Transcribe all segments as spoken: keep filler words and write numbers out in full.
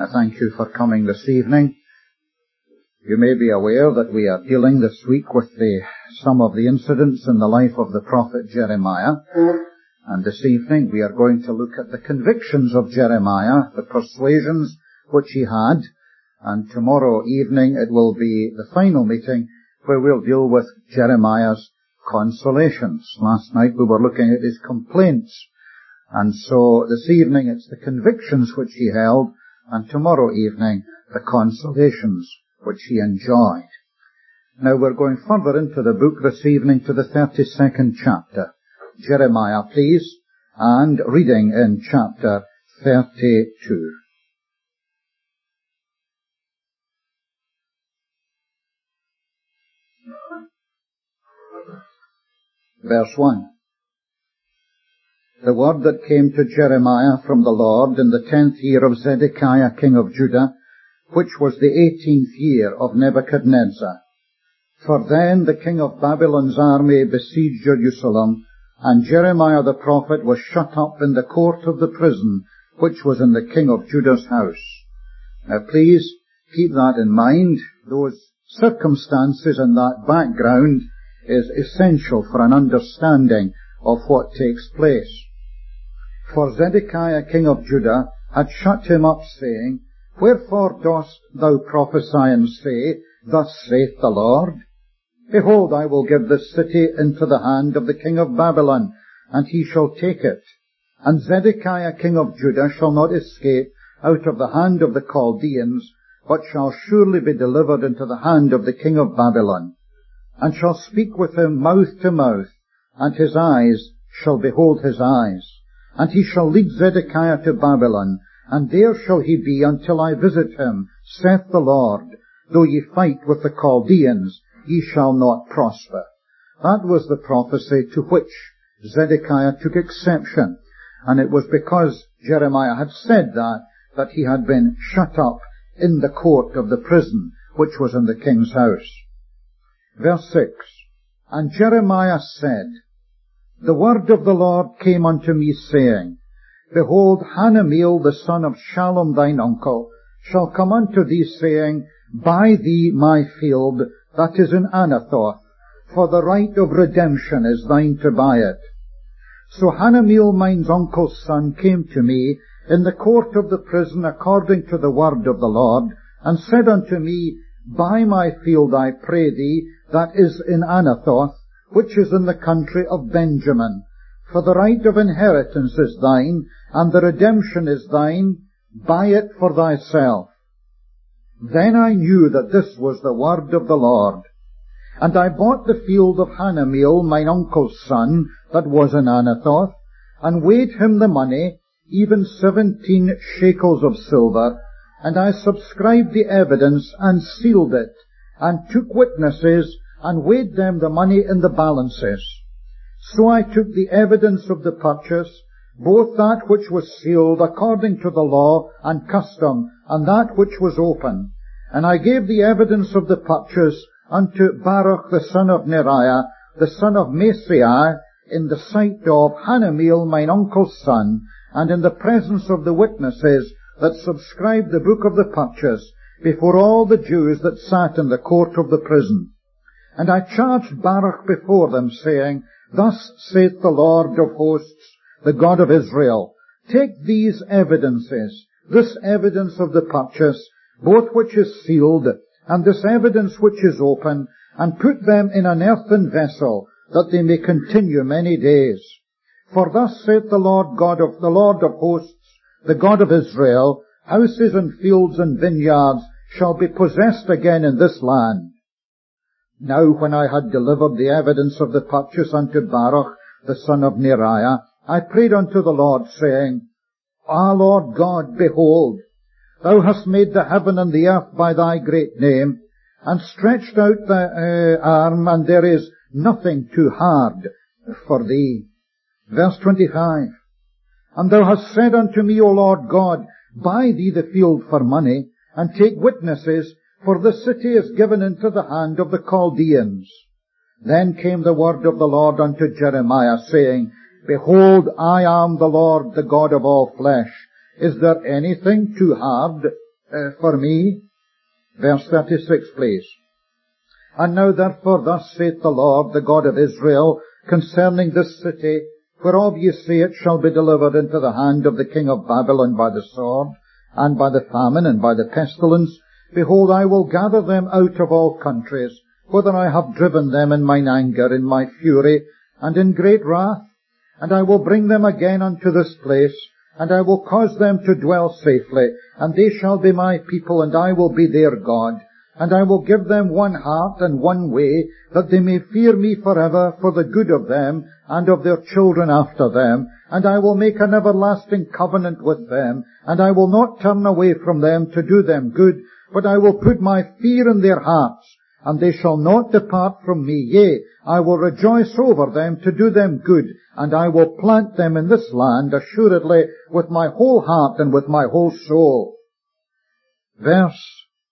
I thank you for coming this evening. You may be aware that we are dealing this week with the, some of the incidents in the life of the prophet Jeremiah. And this evening we are going to look at the convictions of Jeremiah, the persuasions which he had. And tomorrow evening it will be the final meeting where we'll deal with Jeremiah's consolations. Last night we were looking at his complaints. And so this evening it's the convictions which he held, and tomorrow evening the consolations which he enjoyed. Now we're going further into the book this evening to the thirty-second chapter. Jeremiah, please, and reading in chapter thirty-two. Verse one. The word that came to Jeremiah from the Lord in the tenth year of Zedekiah king of Judah, which was the eighteenth year of Nebuchadnezzar. For then the king of Babylon's army besieged Jerusalem, and Jeremiah the prophet was shut up in the court of the prison, which was in the king of Judah's house. Now please keep that in mind. Those circumstances and that background is essential for an understanding of what takes place. For Zedekiah king of Judah had shut him up, saying, Wherefore dost thou prophesy and say, Thus saith the Lord? Behold, I will give this city into the hand of the king of Babylon, and he shall take it. And Zedekiah king of Judah shall not escape out of the hand of the Chaldeans, but shall surely be delivered into the hand of the king of Babylon, and shall speak with him mouth to mouth, and his eyes shall behold his eyes. And he shall lead Zedekiah to Babylon, and there shall he be until I visit him, saith the Lord. Though ye fight with the Chaldeans, ye shall not prosper. That was the prophecy to which Zedekiah took exception, and it was because Jeremiah had said that, that he had been shut up in the court of the prison, which was in the king's house. Verse six. And Jeremiah said, The word of the Lord came unto me, saying, Behold, Hanameel the son of Shallum thine uncle shall come unto thee, saying, Buy thee my field that is in Anathoth, for the right of redemption is thine to buy it. So Hanameel mine uncle's son came to me in the court of the prison according to the word of the Lord, and said unto me, Buy my field, I pray thee, that is in Anathoth, which is in the country of Benjamin. For the right of inheritance is thine, and the redemption is thine. Buy it for thyself. Then I knew that this was the word of the Lord. And I bought the field of Hanameel, mine uncle's son, that was in Anathoth, and weighed him the money, even seventeen shekels of silver, and I subscribed the evidence, and sealed it, and took witnesses, and weighed them the money in the balances. So I took the evidence of the purchase, both that which was sealed according to the law and custom, and that which was open. And I gave the evidence of the purchase unto Baruch the son of Neriah, the son of Maaseiah, in the sight of Hanameel mine uncle's son, and in the presence of the witnesses that subscribed the book of the purchase, before all the Jews that sat in the court of the prison. And I charged Baruch before them, saying, Thus saith the Lord of hosts, the God of Israel, Take these evidences, this evidence of the purchase, both which is sealed, and this evidence which is open, and put them in an earthen vessel, that they may continue many days. For thus saith the Lord God of the Lord of hosts, the God of Israel, Houses and fields and vineyards shall be possessed again in this land. Now when I had delivered the evidence of the purchase unto Baruch, the son of Neriah, I prayed unto the Lord, saying, Ah, Lord God, behold, thou hast made the heaven and the earth by thy great name, and stretched out thy uh, arm, and there is nothing too hard for thee. Verse twenty-five. And thou hast said unto me, O Lord God, Buy thee the field for money, and take witnesses, for the city is given into the hand of the Chaldeans. Then came the word of the Lord unto Jeremiah, saying, Behold, I am the Lord, the God of all flesh. Is there anything too hard uh, for me. Verse thirty-six, please. And now therefore thus saith the Lord, the God of Israel, concerning this city, whereof ye say it shall be delivered into the hand of the king of Babylon by the sword, and by the famine, and by the pestilence, behold, I will gather them out of all countries, whither I have driven them in mine anger, in my fury, and in great wrath, and I will bring them again unto this place, and I will cause them to dwell safely, and they shall be my people, and I will be their God. And I will give them one heart and one way, that they may fear me forever for the good of them and of their children after them. And I will make an everlasting covenant with them, and I will not turn away from them to do them good, but I will put my fear in their hearts, and they shall not depart from me. Yea, I will rejoice over them to do them good, and I will plant them in this land assuredly with my whole heart and with my whole soul. Verse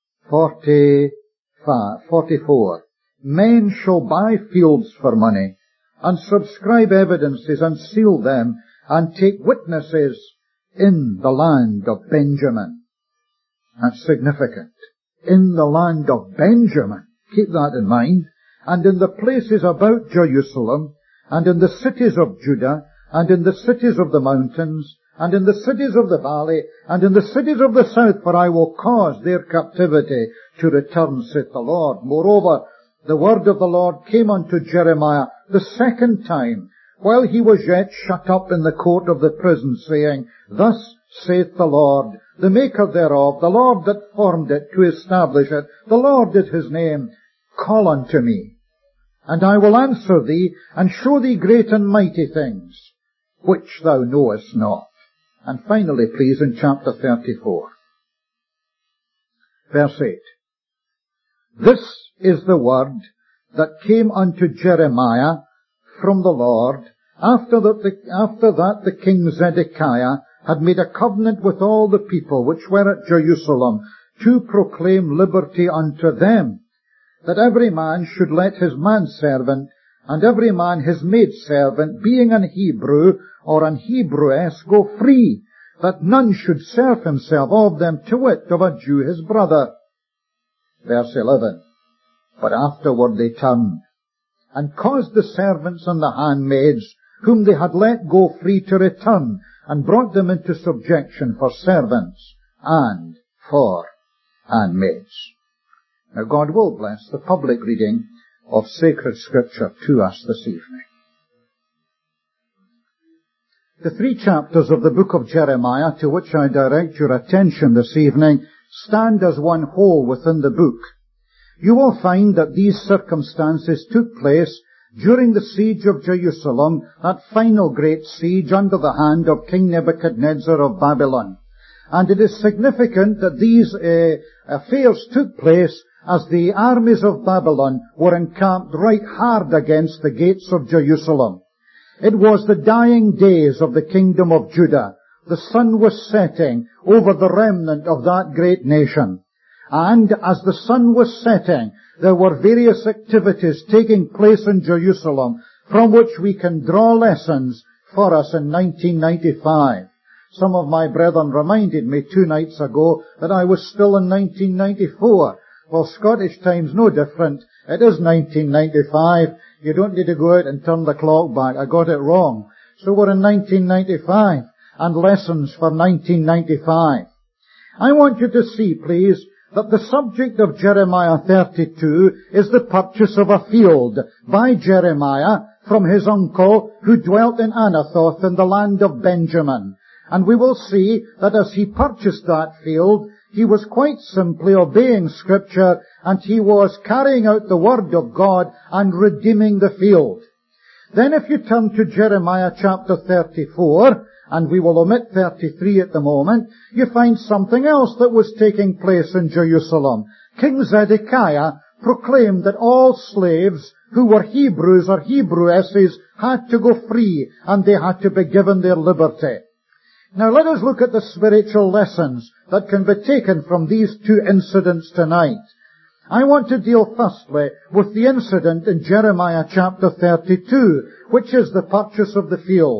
forty-five, forty-four. Men shall buy fields for money, and subscribe evidences, and seal them, and take witnesses in the land of Benjamin. That's significant. In the land of Benjamin. Keep that in mind. And in the places about Jerusalem, and in the cities of Judah, and in the cities of the mountains, and in the cities of the valley, and in the cities of the south, for I will cause their captivity to return, saith the Lord. Moreover, the word of the Lord came unto Jeremiah the second time, while he was yet shut up in the court of the prison, saying, Thus saith the Lord, the maker thereof, the Lord that formed it to establish it, the Lord is his name, call unto me, and I will answer thee, and show thee great and mighty things, which thou knowest not. And finally, please, in chapter thirty-four, verse eight. This is the word that came unto Jeremiah from the Lord, after that the, after that the king Zedekiah had made a covenant with all the people which were at Jerusalem, to proclaim liberty unto them, that every man should let his manservant, and every man his maidservant, being an Hebrew or an Hebrewess, go free, that none should serve himself of them, to wit, of a Jew his brother. Verse eleven. But afterward they turned, and caused the servants and the handmaids, whom they had let go free, to return, and brought them into subjection for servants and for handmaids. Now God will bless the public reading of sacred scripture to us this evening. The three chapters of the book of Jeremiah to which I direct your attention this evening stand as one whole within the book. You will find that these circumstances took place during the siege of Jerusalem, that final great siege under the hand of King Nebuchadnezzar of Babylon. And it is significant that these uh, affairs took place as the armies of Babylon were encamped right hard against the gates of Jerusalem. It was the dying days of the kingdom of Judah. The sun was setting over the remnant of that great nation. And as the sun was setting, there were various activities taking place in Jerusalem from which we can draw lessons for us in nineteen ninety-five. Some of my brethren reminded me two nights ago that I was still in nineteen ninety-four. Well, Scottish time's no different. It is nineteen ninety-five. You don't need to go out and turn the clock back. I got it wrong. So we're in nineteen ninety-five, and lessons for nineteen ninety-five. I want you to see, please, that the subject of Jeremiah thirty-two is the purchase of a field by Jeremiah from his uncle who dwelt in Anathoth in the land of Benjamin. And we will see that as he purchased that field, he was quite simply obeying Scripture, and he was carrying out the Word of God and redeeming the field. Then if you turn to Jeremiah chapter thirty-four, and we will omit thirty-three at the moment, you find something else that was taking place in Jerusalem. King Zedekiah proclaimed that all slaves who were Hebrews or Hebrewesses had to go free, and they had to be given their liberty. Now let us look at the spiritual lessons that can be taken from these two incidents tonight. I want to deal firstly with the incident in Jeremiah chapter thirty-two, which is the purchase of the field.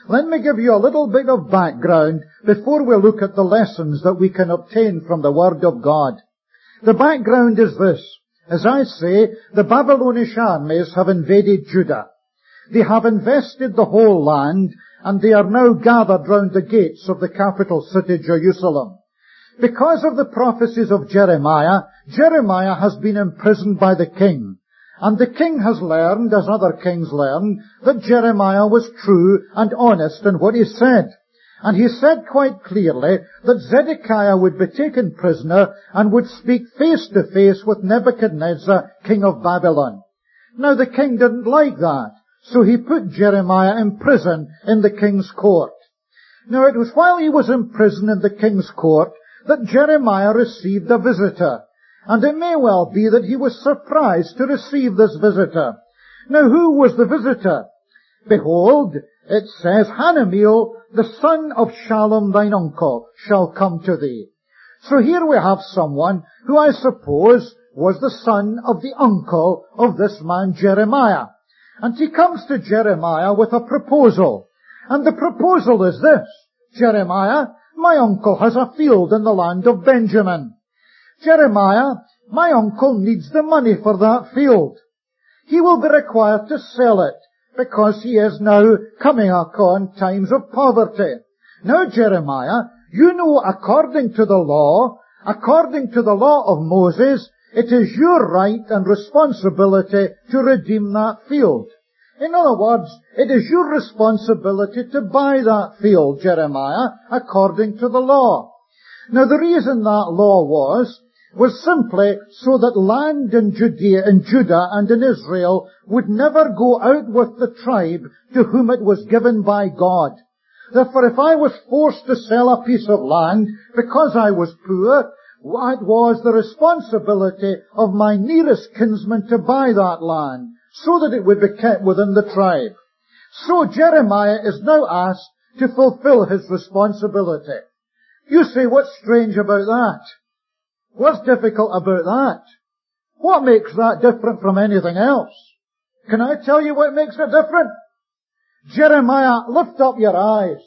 Let me give you a little bit of background before we look at the lessons that we can obtain from the Word of God. The background is this. As I say, the Babylonish armies have invaded Judah. They have invested the whole land, and they are now gathered round the gates of the capital city, Jerusalem. Because of the prophecies of Jeremiah, Jeremiah has been imprisoned by the king. And the king has learned, as other kings learned, that Jeremiah was true and honest in what he said. And he said quite clearly that Zedekiah would be taken prisoner and would speak face to face with Nebuchadnezzar, king of Babylon. Now the king didn't like that, so he put Jeremiah in prison in the king's court. Now it was while he was in prison in the king's court that Jeremiah received a visitor. And it may well be that he was surprised to receive this visitor. Now who was the visitor? Behold, it says, Hanameel, the son of Shallum thine uncle, shall come to thee. So here we have someone who I suppose was the son of the uncle of this man Jeremiah. And he comes to Jeremiah with a proposal. And the proposal is this: Jeremiah, my uncle has a field in the land of Benjamin. Jeremiah, my uncle needs the money for that field. He will be required to sell it, because he is now coming upon times of poverty. Now, Jeremiah, you know according to the law, according to the law of Moses, it is your right and responsibility to redeem that field. In other words, it is your responsibility to buy that field, Jeremiah, according to the law. Now, the reason that law was, was simply so that land in Judea, in Judah and in Israel would never go out with the tribe to whom it was given by God. Therefore, if I was forced to sell a piece of land because I was poor, it was the responsibility of my nearest kinsman to buy that land, so that it would be kept within the tribe. So Jeremiah is now asked to fulfill his responsibility. You say, what's strange about that? What's difficult about that? What makes that different from anything else? Can I tell you what makes it different? Jeremiah, lift up your eyes.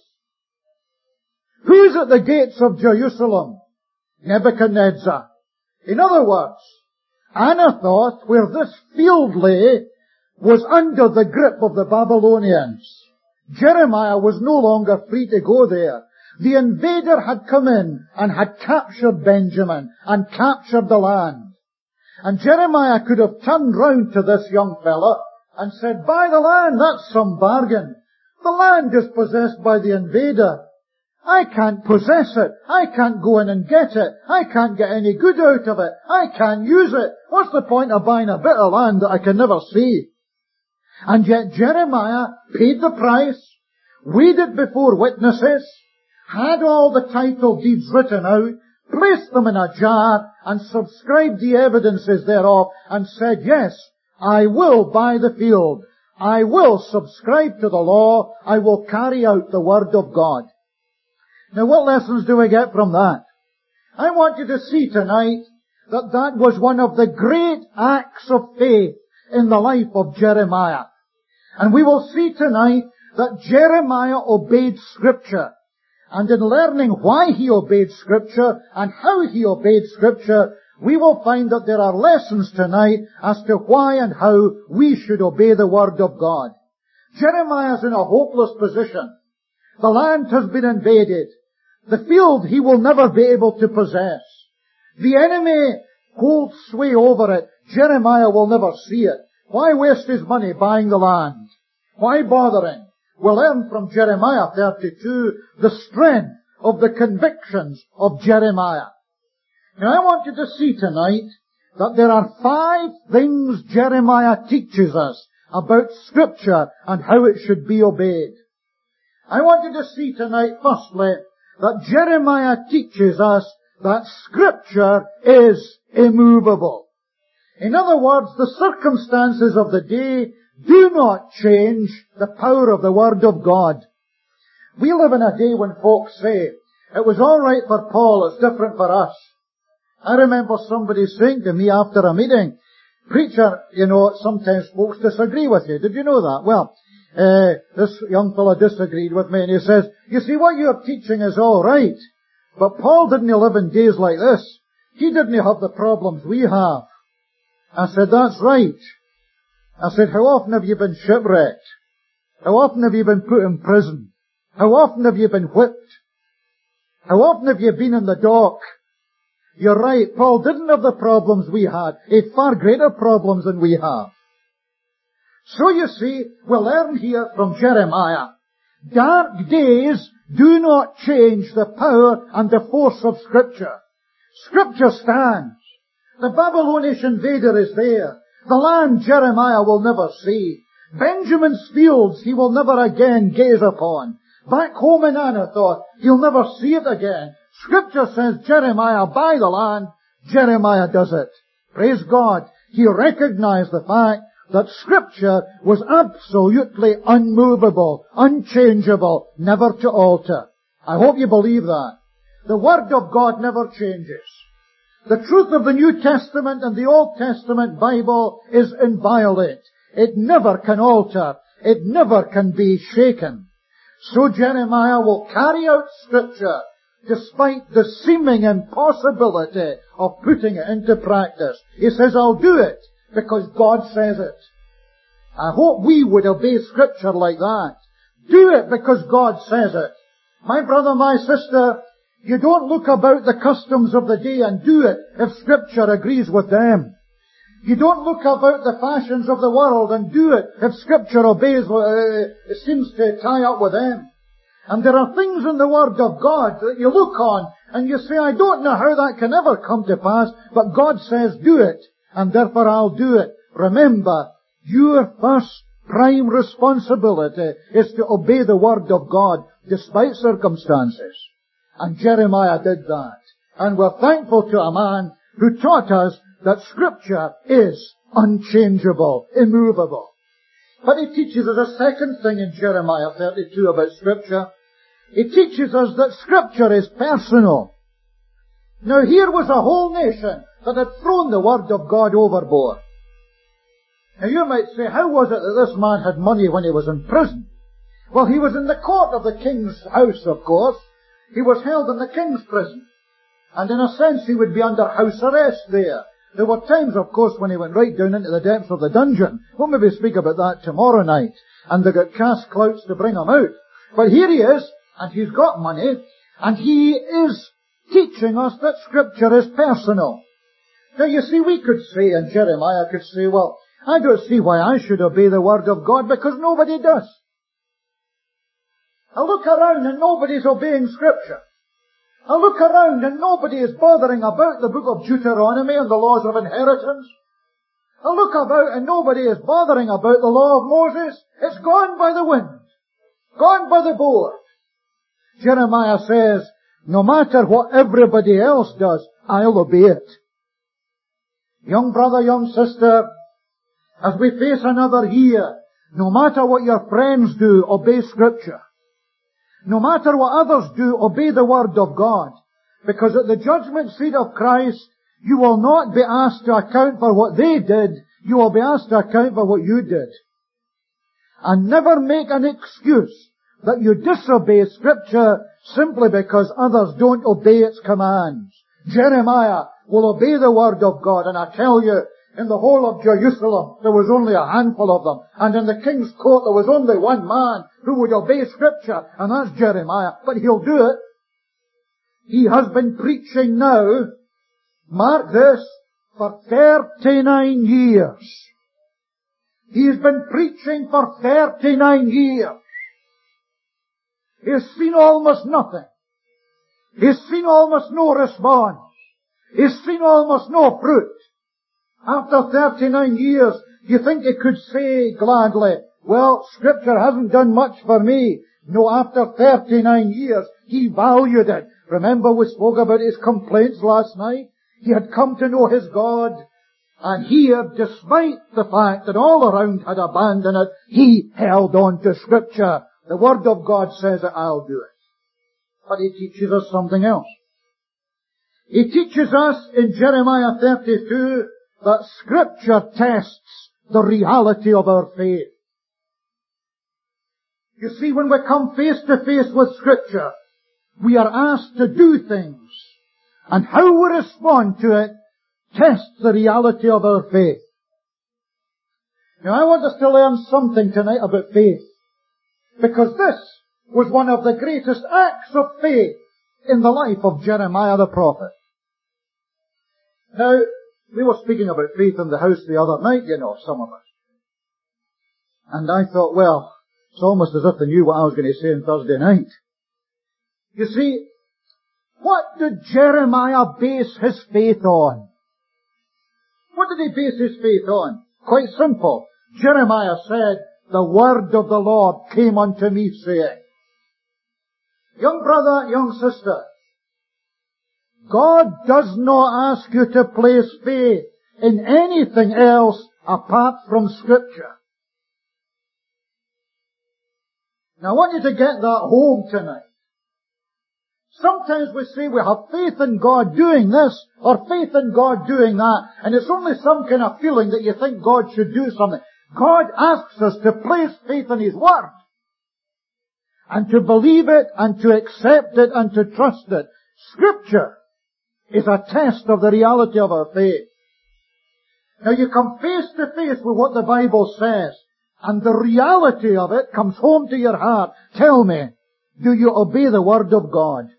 Who's at the gates of Jerusalem? Nebuchadnezzar. In other words, Anathoth, where this field lay, was under the grip of the Babylonians. Jeremiah was no longer free to go there. The invader had come in and had captured Benjamin and captured the land. And Jeremiah could have turned round to this young fellow and said, buy the land, that's some bargain. The land is possessed by the invader. I can't possess it. I can't go in and get it. I can't get any good out of it. I can't use it. What's the point of buying a bit of land that I can never see? And yet Jeremiah paid the price, weighed it before witnesses, had all the title deeds written out, placed them in a jar, and subscribed the evidences thereof, and said, yes, I will buy the field. I will subscribe to the law. I will carry out the word of God. Now what lessons do we get from that? I want you to see tonight that that was one of the great acts of faith in the life of Jeremiah. And we will see tonight that Jeremiah obeyed Scripture. And in learning why he obeyed Scripture and how he obeyed Scripture, we will find that there are lessons tonight as to why and how we should obey the Word of God. Jeremiah is in a hopeless position. The land has been invaded. The field he will never be able to possess. The enemy holds sway over it. Jeremiah will never see it. Why waste his money buying the land? Why bothering? We learn from Jeremiah thirty-two the strength of the convictions of Jeremiah. Now I want you to see tonight that there are five things Jeremiah teaches us about Scripture and how it should be obeyed. I want you to see tonight, firstly, that Jeremiah teaches us that Scripture is immovable. In other words, the circumstances of the day do not change the power of the Word of God. We live in a day when folks say, it was all right for Paul, it's different for us. I remember somebody saying to me after a meeting, preacher, you know, sometimes folks disagree with you. Did you know that? Well, uh, this young fellow disagreed with me, and he says, you see, what you're teaching is all right, but Paul didn't live in days like this. He didn't have the problems we have. I said, that's right. I said, how often have you been shipwrecked? How often have you been put in prison? How often have you been whipped? How often have you been in the dock? You're right, Paul didn't have the problems we had. He had far greater problems than we have. So you see, we learn here from Jeremiah, dark days do not change the power and the force of Scripture. Scripture stands. The Babylonish invader is there. The land Jeremiah will never see. Benjamin's fields he will never again gaze upon. Back home in Anathoth, he'll never see it again. Scripture says Jeremiah buy the land. Jeremiah does it. Praise God. He recognized the fact that Scripture was absolutely unmovable, unchangeable, never to alter. I hope you believe that. The Word of God never changes. The truth of the New Testament and the Old Testament Bible is inviolate. It never can alter. It never can be shaken. So Jeremiah will carry out Scripture despite the seeming impossibility of putting it into practice. He says, I'll do it because God says it. I hope we would obey Scripture like that. Do it because God says it. My brother, my sister, you don't look about the customs of the day and do it if Scripture agrees with them. You don't look about the fashions of the world and do it if Scripture obeys, uh, seems to tie up with them. And there are things in the Word of God that you look on and you say, I don't know how that can ever come to pass, but God says do it, and therefore I'll do it. Remember, your first prime responsibility is to obey the Word of God despite circumstances. And Jeremiah did that. And we're thankful to a man who taught us that Scripture is unchangeable, immovable. But he teaches us a second thing in Jeremiah thirty-two about Scripture. He teaches us that Scripture is personal. Now here was a whole nation that had thrown the Word of God overboard. Now you might say, how was it that this man had money when he was in prison? Well, he was in the court of the king's house, of course. He was held in the king's prison. And in a sense he would be under house arrest there. There were times, of course, when he went right down into the depths of the dungeon. We'll maybe speak about that tomorrow night. And they got cast clouts to bring him out. But here he is, and he's got money, and he is teaching us that Scripture is personal. Now you see, we could say, and Jeremiah could say, well, I don't see why I should obey the Word of God, because nobody does. I look around and nobody's obeying Scripture. I look around and nobody is bothering about the book of Deuteronomy and the laws of inheritance. I look about and nobody is bothering about the law of Moses. It's gone by the wind. Gone by the board. Jeremiah says, no matter what everybody else does, I'll obey it. Young brother, young sister, as we face another year, no matter what your friends do, obey Scripture. No matter what others do, obey the Word of God. Because at the judgment seat of Christ, you will not be asked to account for what they did. You will be asked to account for what you did. And never make an excuse that you disobey Scripture simply because others don't obey its commands. Jeremiah will obey the Word of God, and I tell you, in the whole of Jerusalem, there was only a handful of them. And in the king's court, there was only one man who would obey Scripture, and that's Jeremiah. But he'll do it. He has been preaching now, mark this, for thirty-nine years. He's been preaching for thirty-nine years. He's seen almost nothing. He's seen almost no response. He's seen almost no fruit. After thirty-nine years, you think he could say gladly, well, Scripture hasn't done much for me. No, after thirty-nine years, he valued it. Remember we spoke about his complaints last night? He had come to know his God. And here, despite the fact that all around had abandoned it, he held on to Scripture. The Word of God says that I'll do it. But he teaches us something else. He teaches us in Jeremiah thirty-two that Scripture tests the reality of our faith. You see, when we come face to face with Scripture, we are asked to do things. And how we respond to it tests the reality of our faith. Now, I want us to learn something tonight about faith. Because this was one of the greatest acts of faith in the life of Jeremiah the prophet. Now, we were speaking about faith in the house the other night, you know, some of us. And I thought, well, it's almost as if they knew what I was going to say on Thursday night. You see, what did Jeremiah base his faith on? What did he base his faith on? Quite simple. Jeremiah said, the word of the Lord came unto me, saying. Young brother, young sister, God does not ask you to place faith in anything else apart from Scripture. Now I want you to get that home tonight. Sometimes we say we have faith in God doing this or faith in God doing that, and it's only some kind of feeling that you think God should do something. God asks us to place faith in His Word, and to believe it, and to accept it, and to trust it. Scripture is a test of the reality of our faith. Now you come face to face with what the Bible says, and the reality of it comes home to your heart. Tell me, do you obey the Word of God?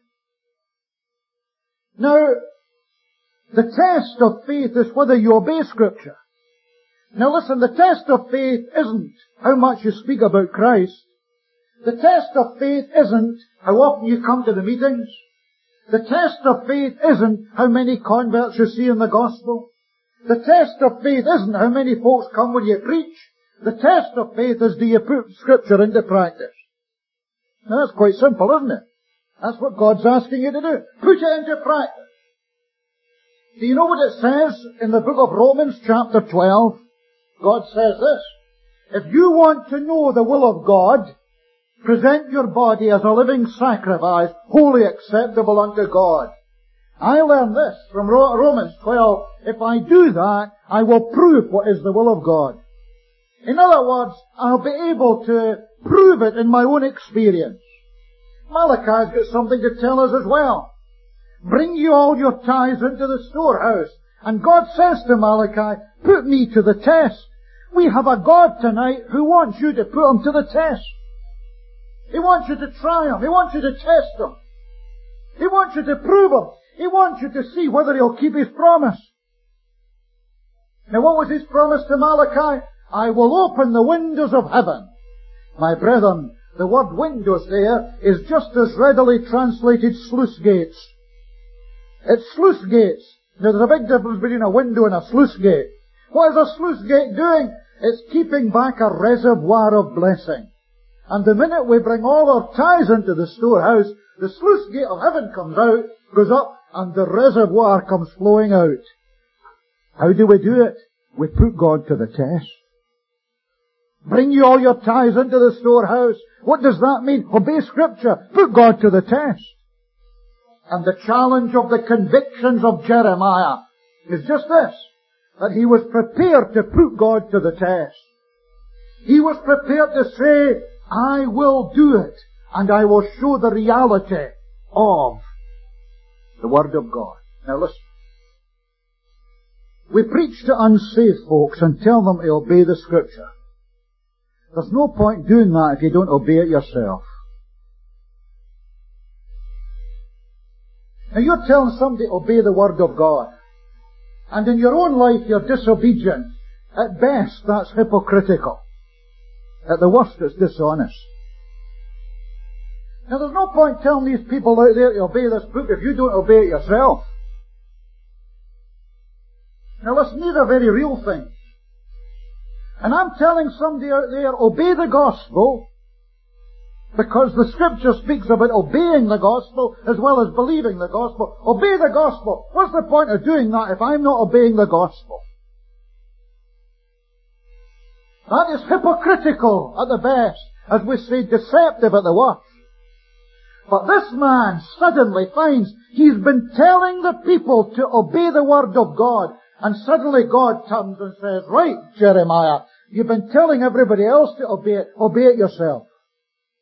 Now, the test of faith is whether you obey Scripture. Now listen, the test of faith isn't how much you speak about Christ. The test of faith isn't how often you come to the meetings. The test of faith isn't how many converts you see in the gospel. The test of faith isn't how many folks come when you preach. The test of faith is, do you put Scripture into practice? Now that's quite simple, isn't it? That's what God's asking you to do. Put it into practice. Do you know what it says in the book of Romans chapter twelve? God says this. If you want to know the will of God, present your body as a living sacrifice, wholly acceptable unto God. I learned this from Romans twelve. If I do that, I will prove what is the will of God. In other words, I'll be able to prove it in my own experience. Malachi's got something to tell us as well. Bring you all your tithes into the storehouse. And God says to Malachi, put me to the test. We have a God tonight who wants you to put Him to the test. He wants you to try Him. He wants you to test Him. He wants you to prove Him. He wants you to see whether He'll keep His promise. Now what was His promise to Malachi? I will open the windows of heaven. My brethren, the word windows there is just as readily translated sluice gates. It's sluice gates. Now there's a big difference between a window and a sluice gate. What is a sluice gate doing? It's keeping back a reservoir of blessing. And the minute we bring all our tithes into the storehouse, the sluice gate of heaven comes out, goes up, and the reservoir comes flowing out. How do we do it? We put God to the test. Bring you all your tithes into the storehouse. What does that mean? Obey Scripture. Put God to the test. And the challenge of the convictions of Jeremiah is just this, that he was prepared to put God to the test. He was prepared to say, I will do it, and I will show the reality of the Word of God. Now listen. We preach to unsaved folks and tell them to obey the Scripture. There's no point doing that if you don't obey it yourself. Now you're telling somebody to obey the Word of God, and in your own life you're disobedient. At best, that's hypocritical. At the worst, it's dishonest. Now there's no point telling these people out there to obey this book if you don't obey it yourself. Now listen, these are very real things. And I'm telling somebody out there, obey the gospel, because the Scripture speaks about obeying the gospel as well as believing the gospel. Obey the gospel. What's the point of doing that if I'm not obeying the gospel? That is hypocritical at the best, as we say, deceptive at the worst. But this man suddenly finds he's been telling the people to obey the Word of God, and suddenly God turns and says, right, Jeremiah, you've been telling everybody else to obey it, obey it yourself.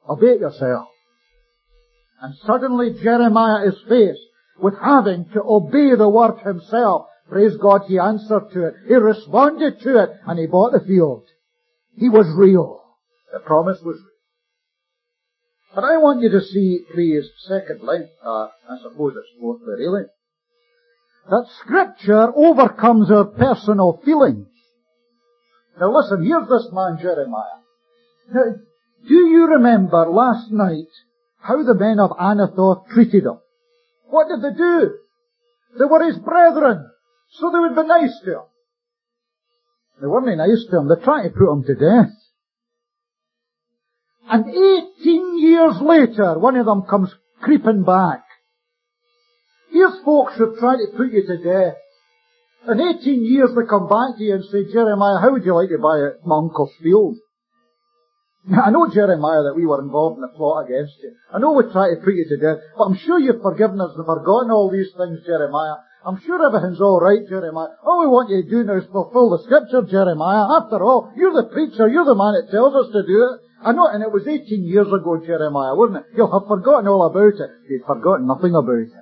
Obey yourself. And suddenly Jeremiah is faced with having to obey the word himself. Praise God, he answered to it. He responded to it, and he bought the field. He was real. The promise was real. But I want you to see, please, secondly, uh, I suppose it's fourthly really, that Scripture overcomes our personal feelings. Now listen, here's this man Jeremiah. Now, do you remember last night how the men of Anathoth treated him? What did they do? They were his brethren, so they would be nice to him. They weren't nice to him, they tried to put him to death. And eighteen years later, one of them comes creeping back. Here's folks who tried to put you to death. In eighteen years they come back to you and say, Jeremiah, how would you like to buy my uncle's field? Now, I know, Jeremiah, that we were involved in a plot against you. I know we tried to put you to death, but I'm sure you've forgiven us and forgotten all these things, Jeremiah. I'm sure everything's all right, Jeremiah. All we want you to do now is fulfill the Scripture, Jeremiah. After all, you're the preacher, you're the man that tells us to do it. I know, and it was eighteen years ago, Jeremiah, wasn't it? You'll have forgotten all about it. You've forgotten nothing about it.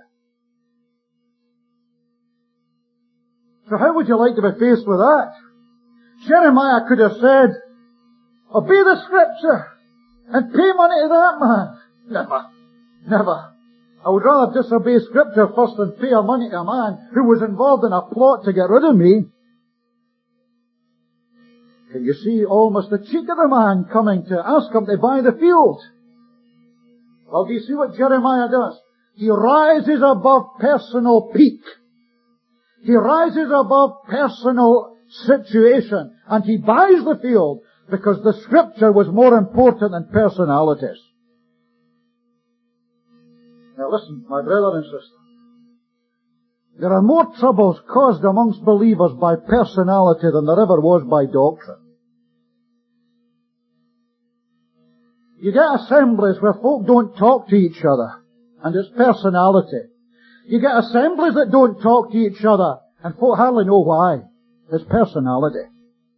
So how would you like to be faced with that? Jeremiah could have said, obey the Scripture and pay money to that man. Never. Never. I would rather disobey Scripture first than pay money to a man who was involved in a plot to get rid of me. Can you see almost the cheek of the man coming to ask him to buy the field? Well, do you see what Jeremiah does? He rises above personal pique. He rises above personal situation, and he buys the field because the Scripture was more important than personalities. Now listen, my brother and sister. There are more troubles caused amongst believers by personality than there ever was by doctrine. You get assemblies where folk don't talk to each other, and it's personality. You get assemblies that don't talk to each other, and folk hardly know why. It's personality.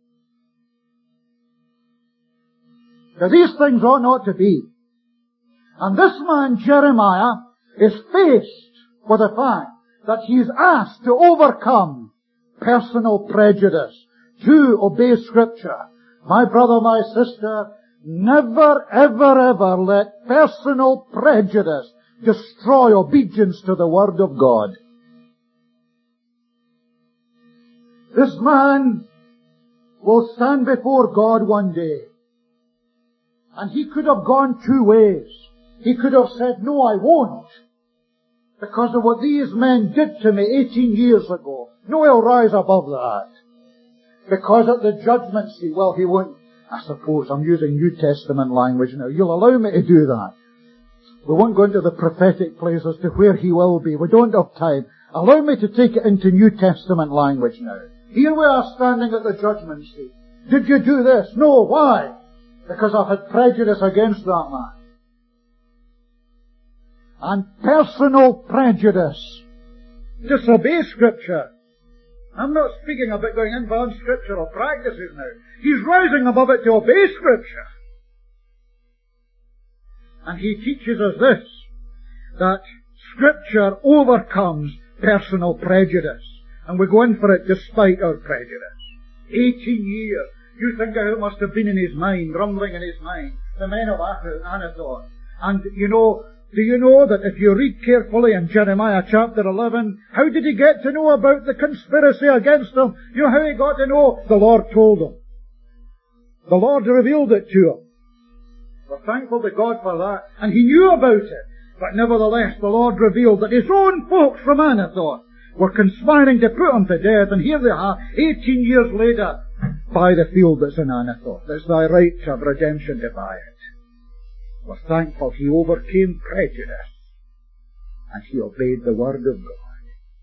Now these things ought not to be. And this man, Jeremiah, is faced with the fact that he is asked to overcome personal prejudice, to obey Scripture. My brother, my sister, never, ever, ever let personal prejudice destroy obedience to the Word of God. This man will stand before God one day. And he could have gone two ways. He could have said, no, I won't, because of what these men did to me eighteen years ago. No, he'll rise above that. Because at the judgment seat, well, he won't. I suppose I'm using New Testament language now. You'll allow me to do that. We won't go into the prophetic place as to where he will be. We don't have time. Allow me to take it into New Testament language now. Here we are standing at the judgment seat. Did you do this? No. Why? Because I've had prejudice against that man. And personal prejudice. Disobey Scripture. I'm not speaking about going in beyond scriptural practices now. He's rising above it to obey Scripture. And he teaches us this, that Scripture overcomes personal prejudice. And we go in for it despite our prejudice. Eighteen years. You think how it must have been in his mind, rumbling in his mind. The men of Anathoth. And you know, do you know that if you read carefully in Jeremiah chapter eleven, how did he get to know about the conspiracy against him? You know how he got to know? The Lord told him. The Lord revealed it to him. We're thankful to God for that. And he knew about it. But nevertheless, the Lord revealed that his own folks from Anathoth were conspiring to put him to death. And here they are, eighteen years later, buy the field that's in Anathoth. It's thy right to have redemption to buy it. We're thankful he overcame prejudice and he obeyed the Word of God.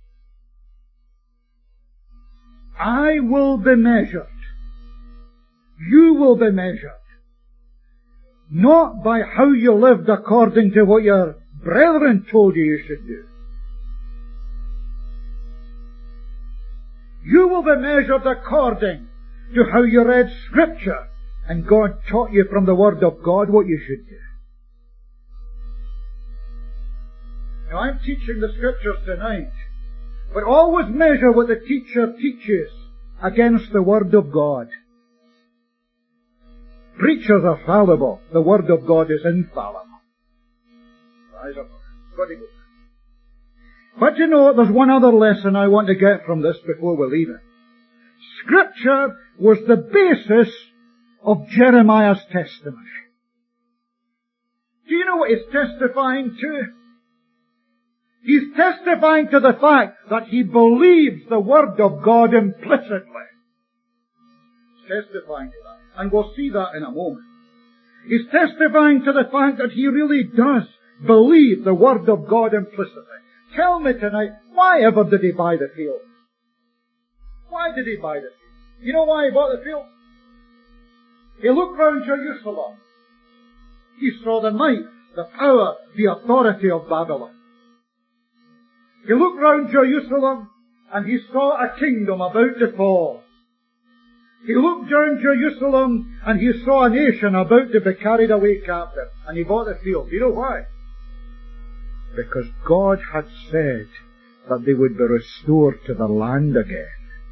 I will be measured. You will be measured. Not by how you lived according to what your brethren told you you should do. You will be measured according to how you read Scripture and God taught you from the Word of God what you should do. Now, I'm teaching the Scriptures tonight, but always measure what the teacher teaches against the Word of God. Preachers are fallible. The Word of God is infallible. Rise up. Got to go. But you know, there's one other lesson I want to get from this before we leave it. Scripture was the basis of Jeremiah's testimony. Do you know what he's testifying to? He's testifying to the fact that he believes the Word of God implicitly. He's testifying to that. And we'll see that in a moment. He's testifying to the fact that he really does believe the Word of God implicitly. Tell me tonight, why ever did he buy the field? Why did he buy the field? You know why he bought the field? He looked round Jerusalem. He saw the might, the power, the authority of Babylon. He looked round Jerusalem and he saw a kingdom about to fall. He looked down Jerusalem and he saw a nation about to be carried away captive. And he bought the field. Do you know why? Because God had said that they would be restored to the land again.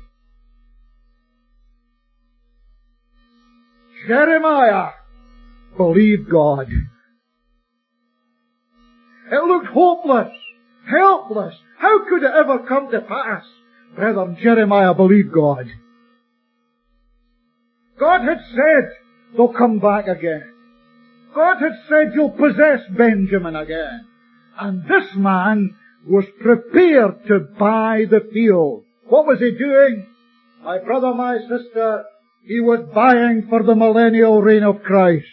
Jeremiah believed God. It looked hopeless, helpless. How could it ever come to pass? Brethren, Jeremiah believed God. God had said they'll come back again. God had said you'll possess Benjamin again. And this man was prepared to buy the field. What was he doing? My brother, my sister, he was buying for the millennial reign of Christ.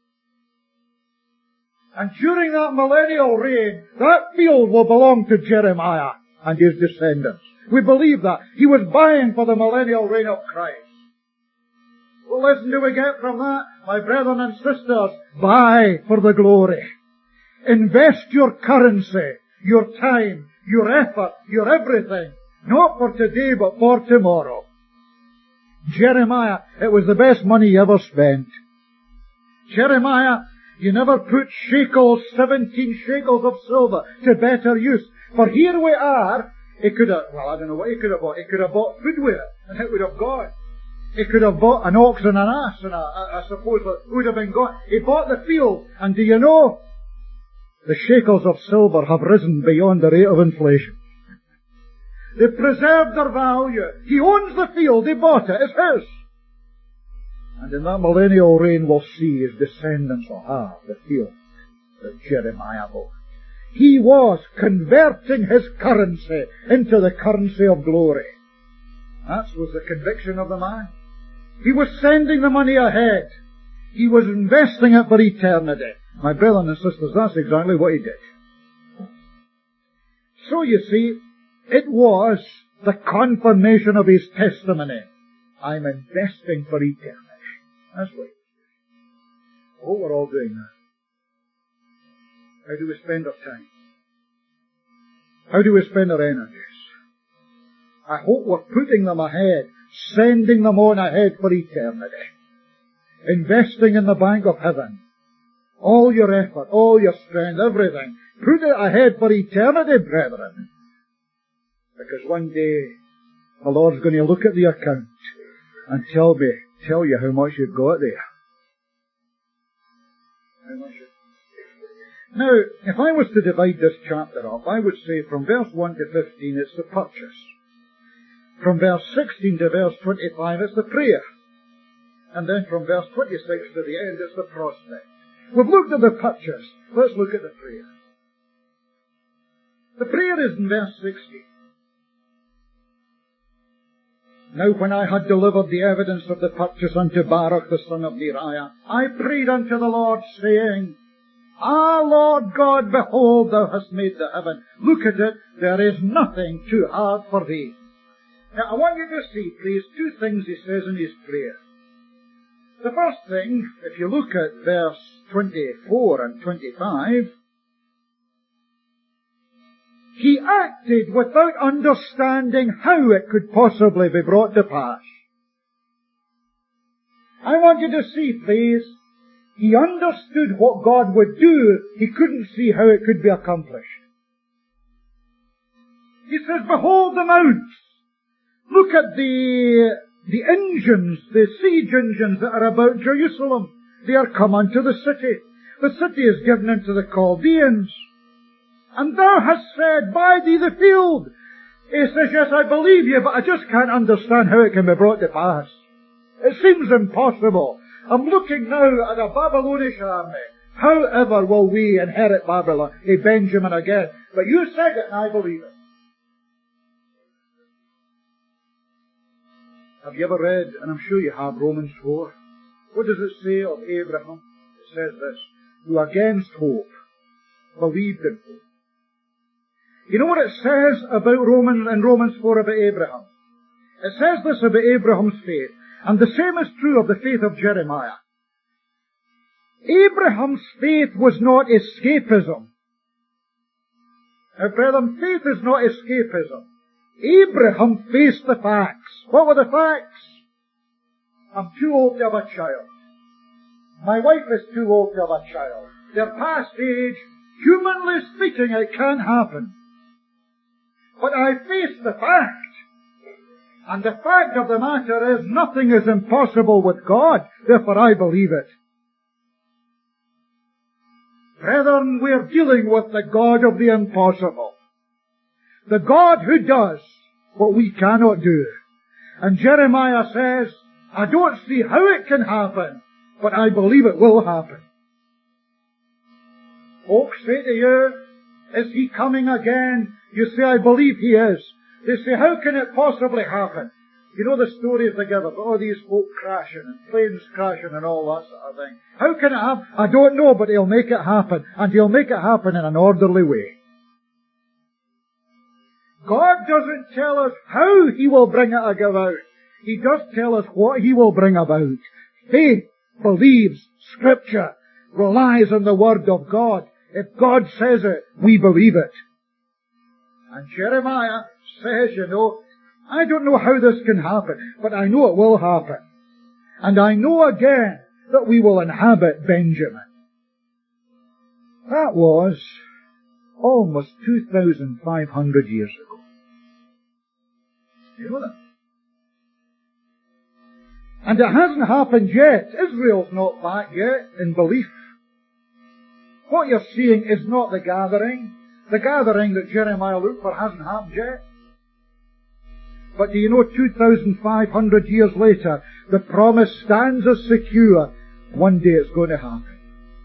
And during that millennial reign, that field will belong to Jeremiah and his descendants. We believe that. He was buying for the millennial reign of Christ. What lesson do we get from that? My brethren and sisters, buy for the glory. Invest your currency, your time, your effort, your everything, not for today but for tomorrow. Jeremiah, it was the best money he ever spent. Jeremiah, you never put shekels, seventeen shekels of silver to better use. For here we are, he could have, well, I don't know what he could have bought. He could have bought food with it, and it would have gone. He could have bought an ox and an ass, and a, I, I suppose it would have been gone. He bought the field, and do you know, the shekels of silver have risen beyond the rate of inflation. They preserved their value. He owns the field, he bought it, it's his. And in that millennial reign we'll see his descendants will have the field that Jeremiah bought. He was converting his currency into the currency of glory. That was the conviction of the man. He was sending the money ahead. He was investing it for eternity. My brothers and sisters, that's exactly what he did. So you see, it was the confirmation of his testimony. I'm investing for eternity. That's what he was. Oh, we're all doing that. How do we spend our time? How do we spend our energies? I hope we're putting them ahead, sending them on ahead for eternity. Investing in the bank of heaven. All your effort, all your strength, everything. Put it ahead for eternity, brethren. Because one day, the Lord's going to look at the account and tell me, tell you how much you've got there. How much you... Now, if I was to divide this chapter up, I would say from verse one to fifteen, it's the purchase. From verse sixteen to verse twenty-five, it's the prayer. And then from verse twenty-six to the end, it's the prospect. We've looked at the purchase. Let's look at the prayer. The prayer is in verse sixteen. Now when I had delivered the evidence of the purchase unto Baruch the son of Neriah, I prayed unto the Lord, saying, Ah, Lord God, behold, thou hast made the heaven. Look at it, there is nothing too hard for thee. Now I want you to see, please, two things he says in his prayer. The first thing, if you look at verse twenty-four and twenty-five, he acted without understanding how it could possibly be brought to pass. I want you to see, please, he understood what God would do, he couldn't see how it could be accomplished. He says, behold the mounts. Look at the, the engines, the siege engines that are about Jerusalem. They are come unto the city. The city is given unto the Chaldeans. And thou hast said, buy thee the field. He says, yes, I believe you, but I just can't understand how it can be brought to pass. It seems impossible. I'm looking now at a Babylonish army. However will we inherit Babylon, a Benjamin again? But you said it and I believe it. Have you ever read, and I'm sure you have, Romans four? What does it say of Abraham? It says this, who against hope believed in hope. You know what it says about Romans, in Romans four about Abraham? It says this about Abraham's faith, and the same is true of the faith of Jeremiah. Abraham's faith was not escapism. Now, brethren, faith is not escapism. Abraham faced the facts. What were the facts? I'm too old to have a child. My wife is too old to have a child. They're past age. Humanly speaking, it can happen. But I face the fact. And the fact of the matter is, nothing is impossible with God. Therefore, I believe it. Brethren, we're dealing with the God of the impossible. The God who does what we cannot do. And Jeremiah says, I don't see how it can happen, but I believe it will happen. Folks say to you, is he coming again? You say, I believe he is. They say, how can it possibly happen? You know the stories they give of all these folk crashing and planes crashing and all that sort of thing. How can it happen? I don't know, but he'll make it happen. And he'll make it happen in an orderly way. God doesn't tell us how he will bring it about. He does tell us what he will bring about. Faith believes Scripture, relies on the Word of God. If God says it, we believe it. And Jeremiah says, you know, I don't know how this can happen, but I know it will happen. And I know again that we will inhabit Benjamin. That was almost two thousand five hundred years ago. You know that? And it hasn't happened yet. Israel's not back yet in belief. What you're seeing is not the gathering. The gathering that Jeremiah looked for hasn't happened yet. But do you know, two thousand five hundred years later, the promise stands as secure. One day it's going to happen.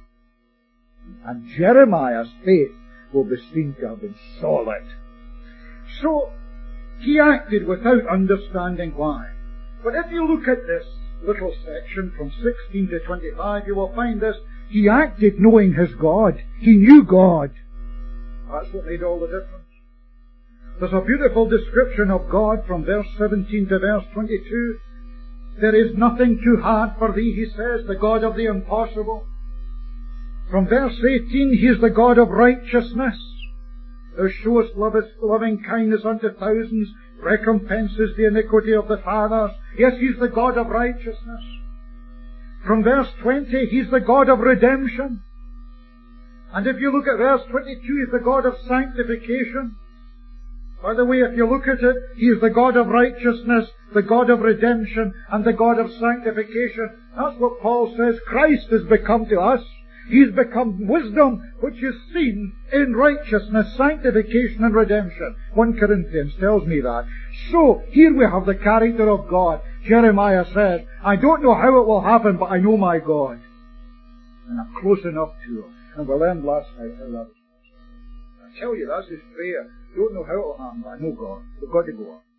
And Jeremiah's faith will be seen to have been solid. So, he acted without understanding why. But if you look at this little section from sixteen to twenty-five, you will find this. He acted knowing his God. He knew God. That's what made all the difference. There's a beautiful description of God from verse seventeen to verse twenty-two. There is nothing too hard for thee, he says, the God of the impossible. From verse eighteen, he is the God of righteousness. Thou showest loving kindness unto thousands, recompenses the iniquity of the fathers. Yes, he's the God of righteousness. From verse twenty, he's the God of redemption. And if you look at verse twenty-two, he's the God of sanctification. By the way, if you look at it, he is the God of righteousness, the God of redemption, and the God of sanctification. That's what Paul says Christ has become to us. He's become wisdom, which is seen in righteousness, sanctification, and redemption. First Corinthians tells me that. So, here we have the character of God. Jeremiah says, I don't know how it will happen, but I know my God. And I'm close enough to him. And we learned last night how that was possible. I tell you, that's his prayer. Don't know how it will happen, but I know God. We've got to go on.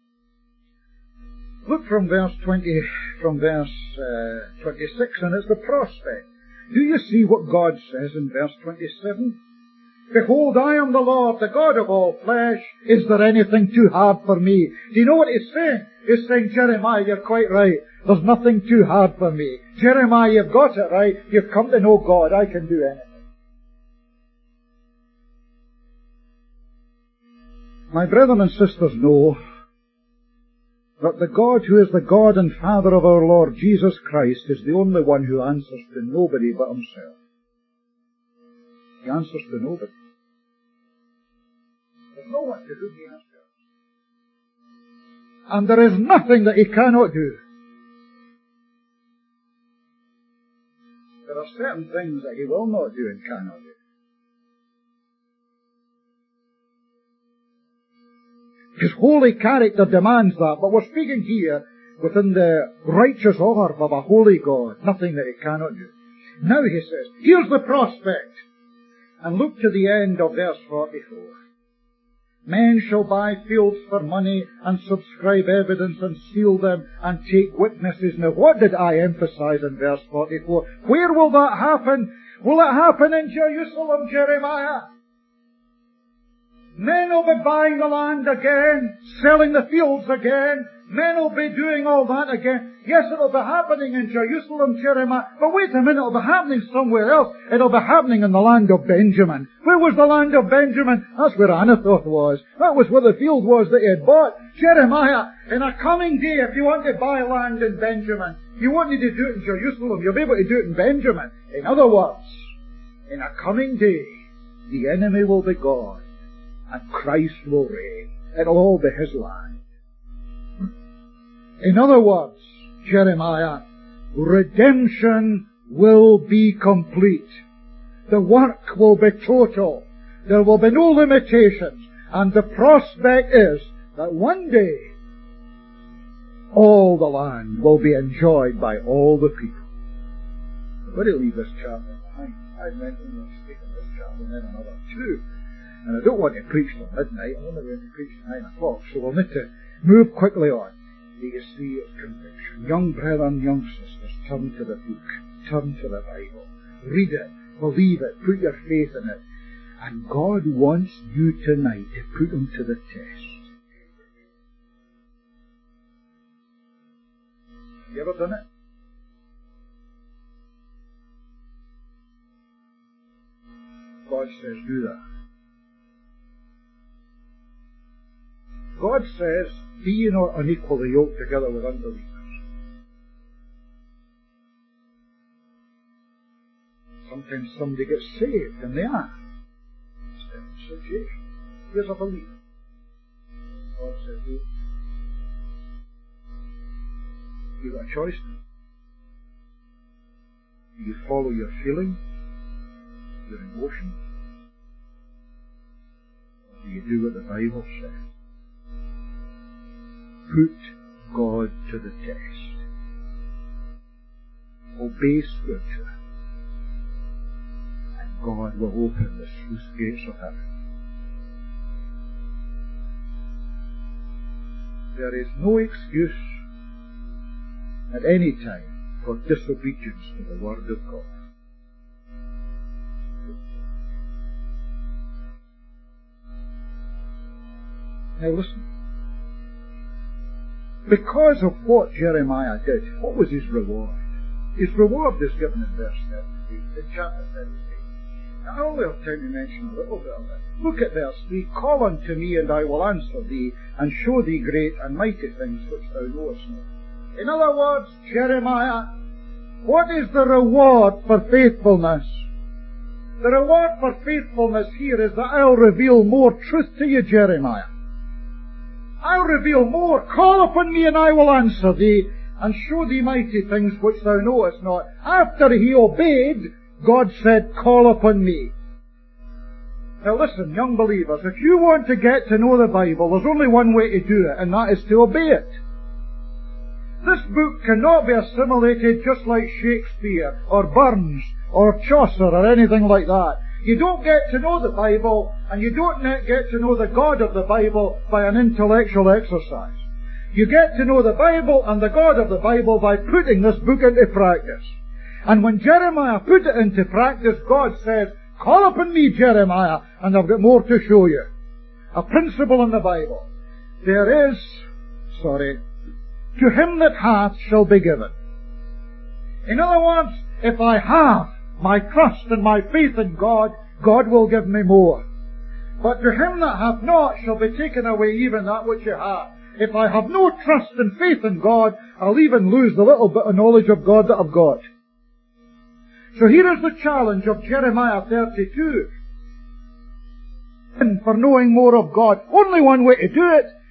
Look from verse twenty, from verse uh, twenty-six, and it's the prospect. Do you see what God says in verse twenty-seven? Behold, I am the Lord, the God of all flesh. Is there anything too hard for me? Do you know what he's saying? He's saying, Jeremiah, you're quite right. There's nothing too hard for me. Jeremiah, you've got it right. You've come to know God. I can do anything. My brethren and sisters know that the God who is the God and Father of our Lord Jesus Christ is the only one who answers to nobody but himself. He answers to nobody. There's no one to whom he answers. And there is nothing that He cannot do. There are certain things that He will not do and cannot do. His holy character demands that, but we're speaking here within the righteous order of a holy God. Nothing that He cannot do. Now He says, here's the prospect. And look to the end of verse forty-four. Men shall buy fields for money and subscribe evidence and seal them and take witnesses. Now what did I emphasize in verse forty-four? Where will that happen? Will it happen in Jerusalem, Jeremiah? Men will be buying the land again, selling the fields again. Men will be doing all that again. Yes, it'll be happening in Jerusalem, Jeremiah. But wait a minute, it'll be happening somewhere else. It'll be happening in the land of Benjamin. Where was the land of Benjamin? That's where Anathoth was. That was where the field was that he had bought. Jeremiah, in a coming day, if you want to buy land in Benjamin, you won't need to do it in Jerusalem. You'll be able to do it in Benjamin. In other words, in a coming day, the enemy will be God, and Christ will reign. It'll all be His land. In other words, Jeremiah, redemption will be complete. The work will be total. There will be no limitations. And the prospect is that one day all the land will be enjoyed by all the people. I'm going to leave this chapter behind. I've mentioned this, speaking this chapter and then another two. And I don't want to preach till midnight. I'm only going to preach at nine o'clock. So we'll need to move quickly on. Do you see its conviction? Young brethren, young sisters, turn to the book. Turn to the Bible. Read it. Believe it. Put your faith in it. And God wants you tonight to put Him to the test. Have you ever done it? God says, do that. God says, be ye not unequally yoked together with unbelievers. Sometimes somebody gets saved and they are. It's a different situation. Here's a believer. God says, look, you've got a choice now. Do you follow your feelings, your emotions, or do you do what the Bible says? Put God to the test. Obey Scripture. And God will open the sluice gates of heaven. There is no excuse at any time for disobedience to the Word of God. Now listen. Because of what Jeremiah did, what was his reward? His reward is given in verse thirty-three, in chapter thirty-three. Now, I only have time to mention a little bit of it. Look at verse three. Call unto me, and I will answer thee, and show thee great and mighty things which thou knowest not. In other words, Jeremiah, what is the reward for faithfulness? The reward for faithfulness here is that I'll reveal more truth to you, Jeremiah. I'll reveal more. Call upon me and I will answer thee and show thee mighty things which thou knowest not. After he obeyed, God said, call upon me. Now listen, young believers, if you want to get to know the Bible, there's only one way to do it, and that is to obey it. This book cannot be assimilated just like Shakespeare or Burns or Chaucer or anything like that. You don't get to know the Bible, and you don't get to know the God of the Bible by an intellectual exercise. You get to know the Bible and the God of the Bible by putting this book into practice. And when Jeremiah put it into practice, God said, call upon me, Jeremiah, and I've got more to show you. A principle in the Bible. There is, sorry, to him that hath shall be given. In other words, if I have my trust and my faith in God, God will give me more. But to him that hath not shall be taken away even that which he hath. If I have no trust and faith in God, I'll even lose the little bit of knowledge of God that I've got. So here is the challenge of Jeremiah thirty-two. And for knowing more of God, only one way to do it,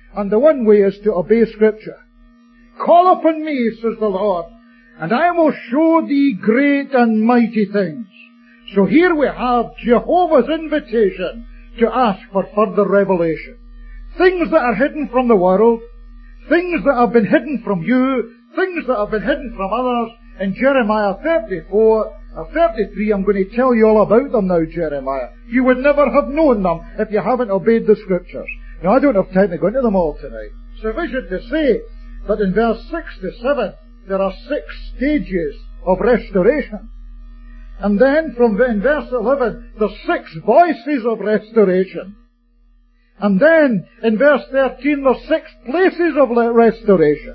And the one way is to obey Scripture. Call upon me, says the Lord, and I will show thee great and mighty things. So here we have Jehovah's invitation to ask for further revelation. Things that are hidden from the world, things that have been hidden from you, things that have been hidden from others. In Jeremiah thirty-four or thirty-three, I'm going to tell you all about them now, Jeremiah. You would never have known them if you haven't obeyed the Scriptures. Now, I don't have time to go into them all tonight. Sufficient to say that in verse six to seven, there are six stages of restoration. And then from in verse eleven, there's six voices of restoration. And then in verse thirteen, there's six places of restoration.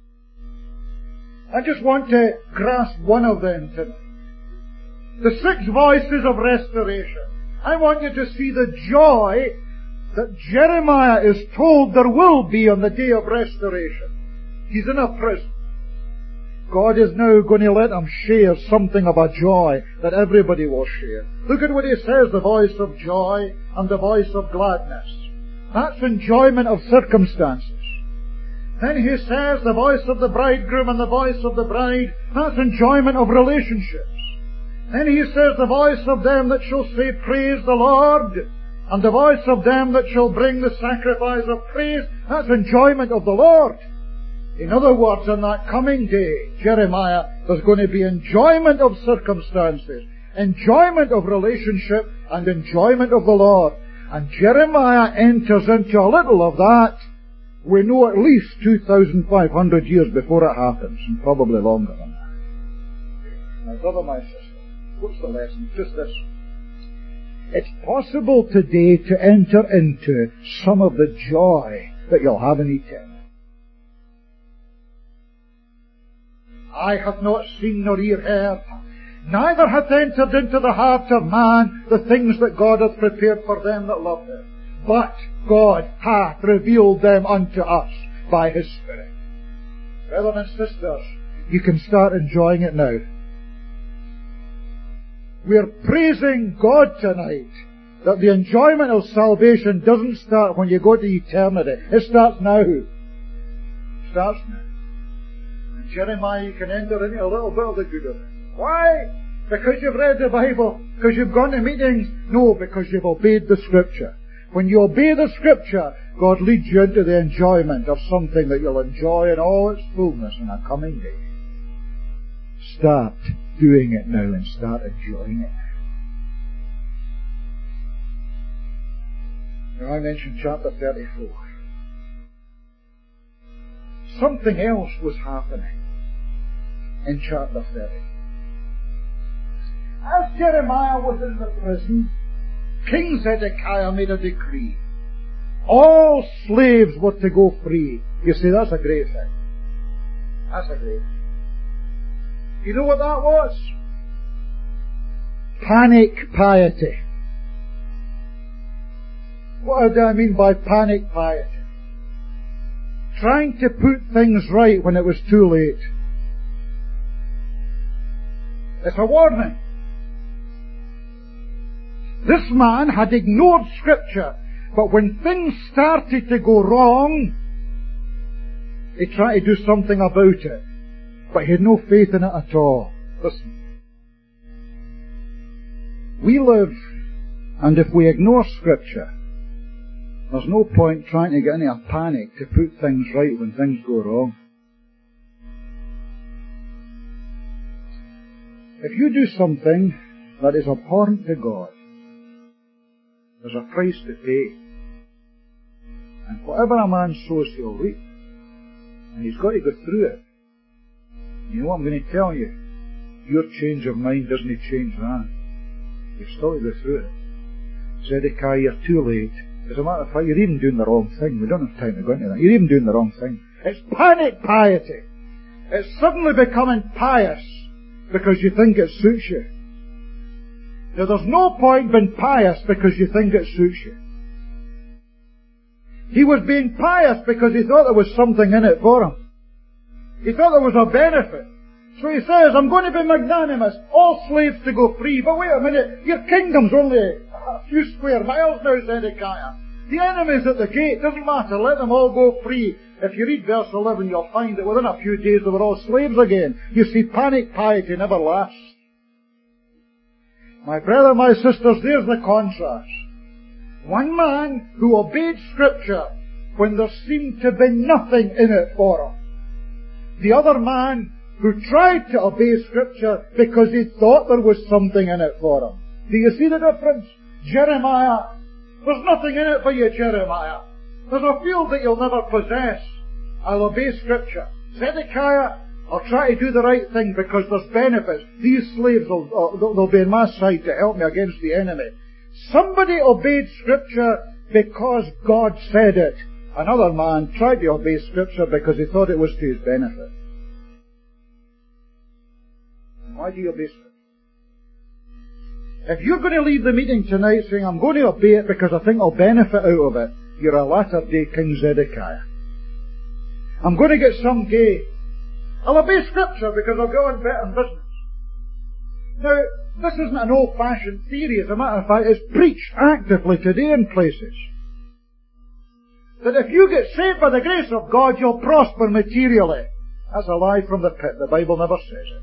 I just want to grasp one of them tonight. The six voices of restoration. I want you to see the joy that Jeremiah is told there will be on the day of restoration. He's in a prison. God is now going to let him share something of a joy that everybody will share. Look at what he says, the voice of joy and the voice of gladness. That's enjoyment of circumstances. Then he says the voice of the bridegroom and the voice of the bride. That's enjoyment of relationships. Then he says the voice of them that shall say, praise the Lord, and the voice of them that shall bring the sacrifice of praise. That's enjoyment of the Lord. In other words, on that coming day, Jeremiah, there's going to be enjoyment of circumstances, enjoyment of relationship, and enjoyment of the Lord. And Jeremiah enters into a little of that. We know at least two thousand five hundred years before it happens, and probably longer than that. My brother, my sister, what's the lesson? Just this. It's possible today to enter into some of the joy that you'll have in eternity. Eye hath not seen nor ear heard, neither hath entered into the heart of man the things that God hath prepared for them that love him. But God hath revealed them unto us by His Spirit. Brothers and sisters, you can start enjoying it now. We're praising God tonight that the enjoyment of salvation doesn't start when you go to eternity. It starts now. It starts now. And Jeremiah, you can enter into a little bit of the good of it. Why? Because you've read the Bible? Because you've gone to meetings? No, because you've obeyed the Scripture. When you obey the Scripture, God leads you into the enjoyment of something that you'll enjoy in all its fullness in a coming day. Start doing it now and start enjoying it. Now, I mentioned chapter thirty-four. Something else was happening in chapter thirty. As Jeremiah was in the prison, King Zedekiah made a decree. All slaves were to go free. You see, that's a great thing. That's a great thing. You know what that was? Panic piety. What do I mean by panic piety? Trying to put things right when it was too late. It's a warning. This man had ignored Scripture, but when things started to go wrong, he tried to do something about it. But he had no faith in it at all. Listen. We live, and if we ignore Scripture, there's no point trying to get into a panic to put things right when things go wrong. If you do something that is abhorrent to God, there's a price to pay. And whatever a man sows, he'll reap. And he's got to go through it. You know what I'm going to tell you? Your change of mind doesn't change that. You've still to go through it. Zedekiah, you're too late. As a matter of fact, you're even doing the wrong thing. We don't have time to go into that. You're even doing the wrong thing. It's panic piety. It's suddenly becoming pious because you think it suits you. Now, there's no point being pious because you think it suits you. He was being pious because he thought there was something in it for him. He thought there was a benefit. So he says, I'm going to be magnanimous, all slaves to go free. But wait a minute, your kingdom's only a few square miles now, Zedekiah. The enemy's at the gate. Doesn't matter. Let them all go free. If you read verse eleven, you'll find that within a few days they were all slaves again. You see, panic piety never lasts. My brother, my sisters, there's the contrast. One man who obeyed Scripture when there seemed to be nothing in it for him. The other man who tried to obey Scripture because he thought there was something in it for him. Do you see the difference? Jeremiah, there's nothing in it for you, Jeremiah. There's a field that you'll never possess. I'll obey Scripture. Zedekiah, I'll try to do the right thing because there's benefits. These slaves will, they'll be on my side to help me against the enemy. Somebody obeyed Scripture because God said it. Another man tried to obey Scripture because he thought it was to his benefit. Why do you obey Scripture? If you're going to leave the meeting tonight saying, I'm going to obey it because I think I'll benefit out of it, you're a latter-day King Zedekiah. I'm going to get some gain. I'll obey Scripture because I'll go on better in business. Now, this isn't an old-fashioned theory. As a matter of fact, it's preached actively today in places. That if you get saved by the grace of God, you'll prosper materially. That's a lie from the pit. The Bible never says it.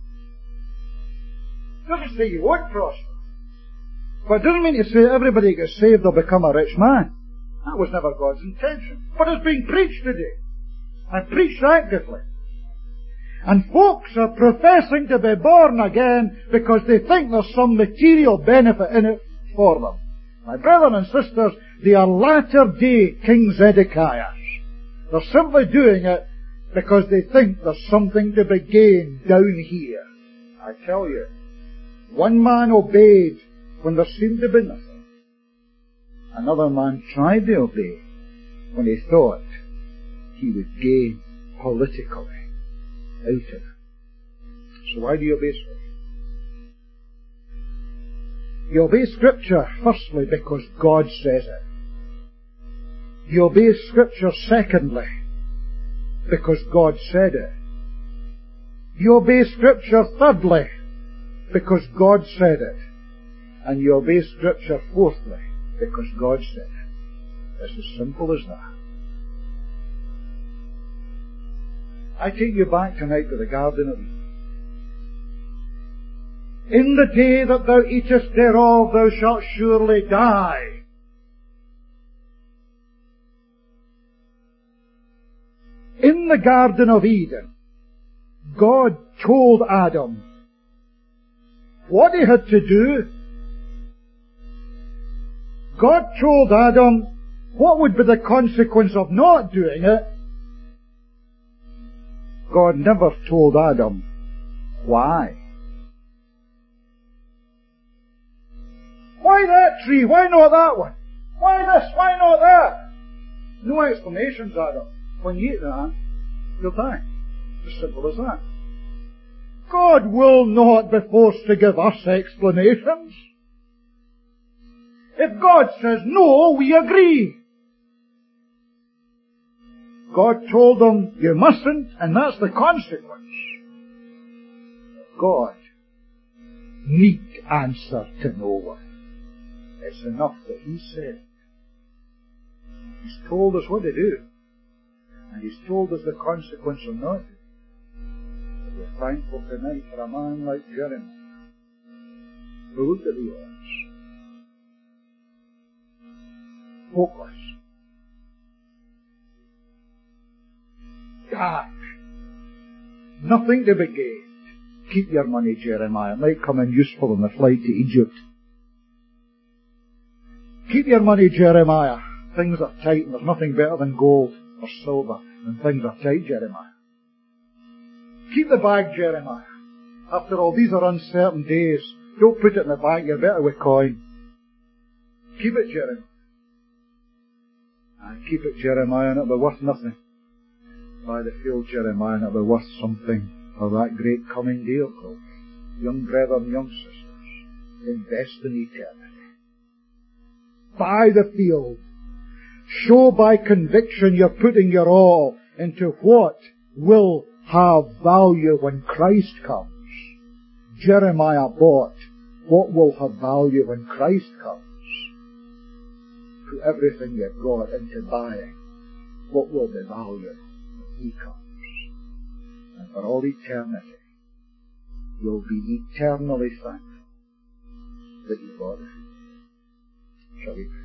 It doesn't say you won't prosper. But it doesn't mean to say everybody gets saved will become a rich man. That was never God's intention. But it's being preached today. And preached actively. And folks are professing to be born again because they think there's some material benefit in it for them. My brethren and sisters, they are latter-day King Zedekiahs. They're simply doing it because they think there's something to be gained down here. I tell you, one man obeyed when there seemed to be nothing. Another man tried to obey when he thought he would gain politically out of it. So why do you obey Scripture? You obey Scripture, firstly, because God says it. You obey Scripture, secondly, because God said it. You obey Scripture, thirdly, because God said it. And you obey Scripture, fourthly, because God said it. It's as simple as that. I take you back tonight to the Garden of Eden. In the day that thou eatest thereof, thou shalt surely die. In the Garden of Eden, God told Adam what he had to do. God told Adam what would be the consequence of not doing it. God never told Adam why. Why that tree? Why not that one? Why this? Why not that? No explanations, Adam. When you eat that, you'll die. As simple as that. God will not be forced to give us explanations. If God says no, we agree. God told them, you mustn't, and that's the consequence. God need answer to no one. It's enough that He said. He's told us what to do. And He's told us the consequence of not doing. But we're thankful tonight for a man like Jeremiah, who looked at the odds. Hopeless. Dark. Nothing to be gained. Keep your money, Jeremiah. It might come in useful on the flight to Egypt. Keep your money, Jeremiah. Things are tight and there's nothing better than gold or silver. And things are tight, Jeremiah. Keep the bag, Jeremiah. After all, these are uncertain days. Don't put it in the bank, you're better with coin. Keep it, Jeremiah. And keep it, Jeremiah, and it'll be worth nothing. Buy the field, Jeremiah, and it'll be worth something for that great coming day of God. Young brethren, young sisters, invest in eternity. Buy the field. Show by conviction you're putting your all into what will have value when Christ comes. Jeremiah bought what will have value when Christ comes. Put threw everything you've got into buying what will be valued when He comes. And for all eternity, you'll be eternally thankful that you bought it. Shall we pray?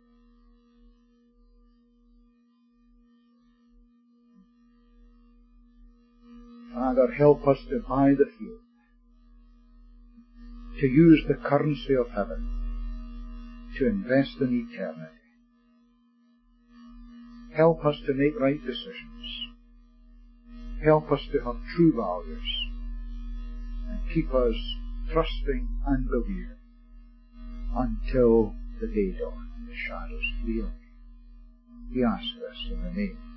Father, help us to buy the field, to use the currency of heaven, to invest in eternity. Help us to make right decisions. Help us to have true values, and keep us trusting and believing until the day dawn and the shadows flee away. We ask this in the name